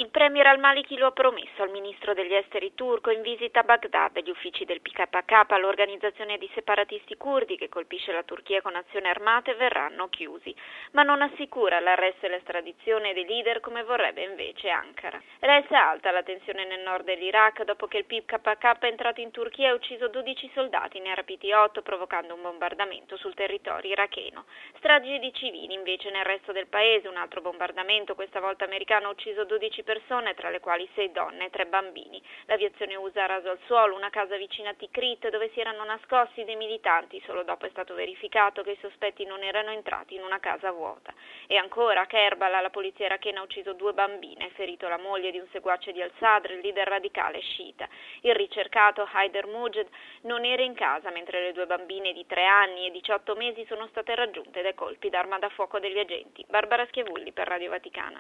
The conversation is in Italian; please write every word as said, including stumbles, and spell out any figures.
Il premier al-Maliki lo ha promesso al ministro degli esteri turco in visita a Baghdad. Gli uffici del P K K, l'organizzazione di separatisti curdi che colpisce la Turchia con azioni armate, verranno chiusi, ma non assicura l'arresto e l'estradizione dei leader come vorrebbe invece Ankara. Resta alta la tensione nel nord dell'Iraq dopo che il P K K è entrato in Turchia e ha ucciso dodici soldati, ne ha rapiti otto, provocando un bombardamento sul territorio iracheno. Stragi di civili invece nel resto del paese, un altro bombardamento, questa volta americano, ha ucciso dodici persone, tra le quali sei donne e tre bambini. L'aviazione U S A ha raso al suolo una casa vicina a Tikrit dove si erano nascosti dei militanti. Solo dopo è stato verificato che i sospetti non erano entrati in una casa vuota. E ancora a Kerbala la polizia irachena ha ucciso due bambine e ferito la moglie di un seguace di al-Sadr, il leader radicale sciita. Il ricercato Haider Mujed non era in casa mentre le due bambine di tre anni e diciotto mesi sono state raggiunte dai colpi d'arma da fuoco degli agenti. Barbara Schiavulli per Radio Vaticana.